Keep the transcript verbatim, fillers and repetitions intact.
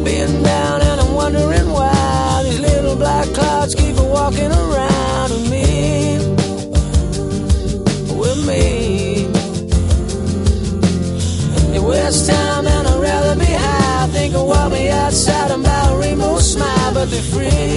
being down and I'm wondering why these little black clouds keep walking around with me, with me. It was time and I'd rather be high. Think of walk me outside and buy a rainbow smile, but they're free.